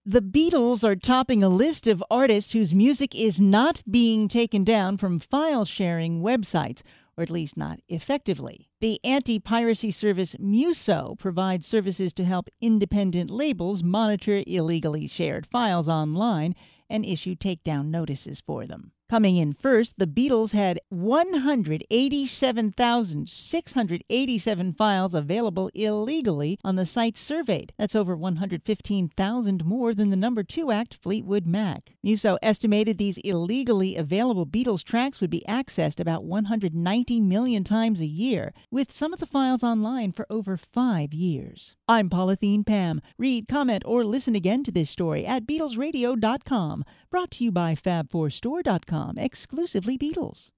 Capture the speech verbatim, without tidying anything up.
The Beatles are topping a list of artists whose music is not being taken down from file-sharing websites, or at least not effectively. The anti-piracy service Muso provides services to help independent labels monitor illegally shared files online and issue takedown notices for them. Coming in first, the Beatles had one hundred eighty-seven thousand six hundred eighty-seven files available illegally on the sites surveyed. That's over one hundred fifteen thousand more than the number two act, Fleetwood Mac. Muso estimated these illegally available Beatles tracks would be accessed about one hundred ninety million times a year, with some of the files online for over five years. I'm Polythene Pam. Read, comment, or listen again to this story at Beatles Radio dot com. Brought to you by Fab four Store dot com, exclusively Beatles.